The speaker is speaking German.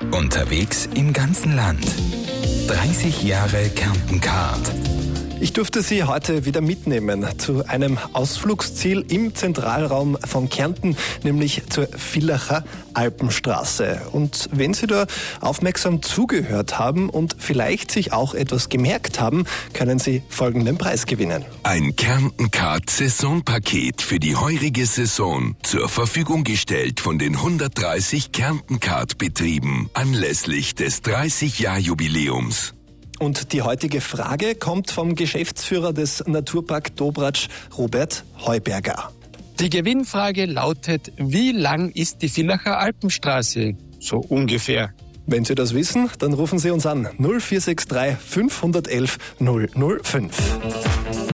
Unterwegs im ganzen Land. 30 Jahre Kärnten-Card. Ich durfte Sie heute wieder mitnehmen zu einem Ausflugsziel im Zentralraum von Kärnten, nämlich zur Villacher Alpenstraße. Und wenn Sie da aufmerksam zugehört haben und vielleicht sich auch etwas gemerkt haben, können Sie folgenden Preis gewinnen. Ein Kärnten-Card-Saisonpaket für die heurige Saison, zur Verfügung gestellt von den 130 Kärnten-Card-Betrieben anlässlich des 30-Jahr-Jubiläums. Und die heutige Frage kommt vom Geschäftsführer des Naturpark Dobratsch, Robert Heuberger. Die Gewinnfrage lautet: Wie lang ist die Villacher Alpenstraße? So ungefähr. Wenn Sie das wissen, dann rufen Sie uns an 0463 511 005.